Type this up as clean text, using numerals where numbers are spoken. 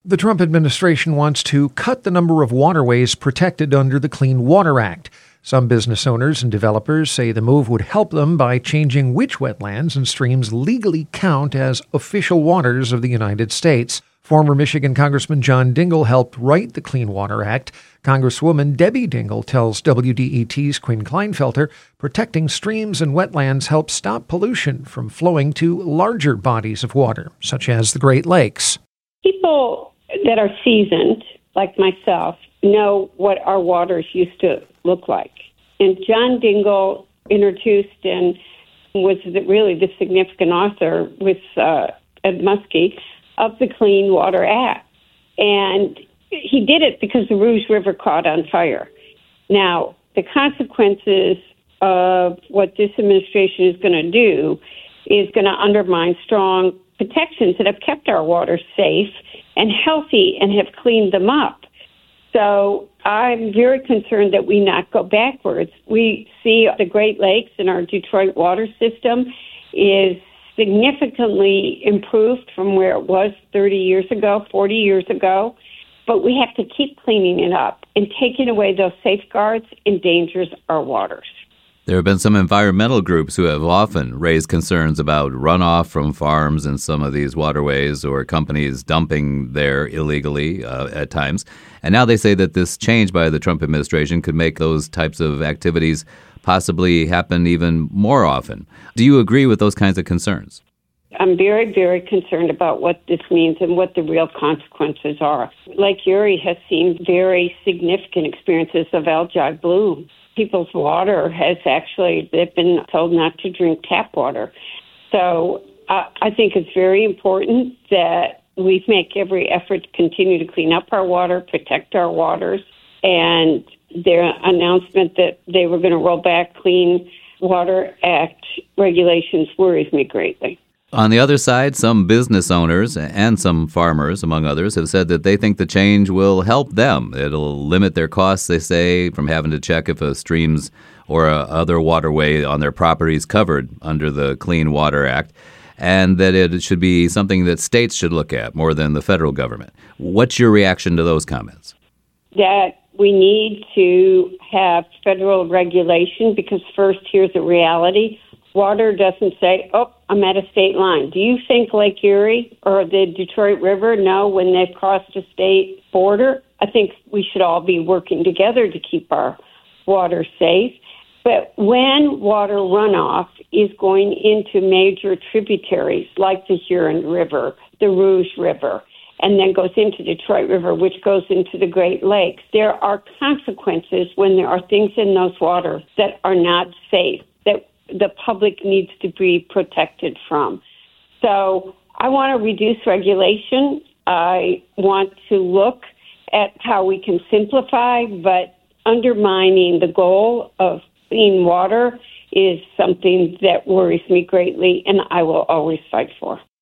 The Trump administration wants to cut the number of waterways protected under the Clean Water Act. Some business owners and developers say the move would help them by changing which wetlands and streams legally count as official waters of the United States. Former Michigan Congressman John Dingell helped write the Clean Water Act. Congresswoman Debbie Dingell tells WDET's Quinn Kleinfelter protecting streams and wetlands helps stop pollution from flowing to larger bodies of water, such as the Great Lakes. People that are seasoned, like myself, know what our waters used to look like. And John Dingell introduced and was really the significant author with Ed Muskie of the Clean Water Act. And he did it because the Rouge River caught on fire. Now, the consequences of what this administration is going to do is going to undermine strong protections that have kept our waters safe and healthy and have cleaned them up. So I'm very concerned that we not go backwards. We see the Great Lakes in our Detroit water system is significantly improved from where it was 30 years ago, 40 years ago. But we have to keep cleaning it up, and taking away those safeguards endangers our waters. There have been some environmental groups who have often raised concerns about runoff from farms in some of these waterways or companies dumping there illegally at times. And now they say that this change by the Trump administration could make those types of activities possibly happen even more often. Do you agree with those kinds of concerns? I'm very, very concerned about what this means and what the real consequences are. Lake Erie has seen very significant experiences of algae bloom. People's water they've been told not to drink tap water. So I think it's very important that we make every effort to continue to clean up our water, protect our waters, and their announcement that they were going to roll back Clean Water Act regulations worries me greatly. On the other side, some business owners and some farmers, among others, have said that they think the change will help them. It'll limit their costs, they say, from having to check if a stream's or a other waterway on their property is covered under the Clean Water Act, and that it should be something that states should look at more than the federal government. What's your reaction to those comments? That we need to have federal regulation because first, here's the reality. Water doesn't say, I'm at a state line. Do you think Lake Erie or the Detroit River know when they've crossed a state border? I think we should all be working together to keep our water safe. But when water runoff is going into major tributaries like the Huron River, the Rouge River, and then goes into Detroit River, which goes into the Great Lakes, there are consequences when there are things in those waters that are not safe, that the public needs to be protected from. So I want to reduce regulation. I want to look at how we can simplify, but undermining the goal of clean water is something that worries me greatly, and I will always fight for.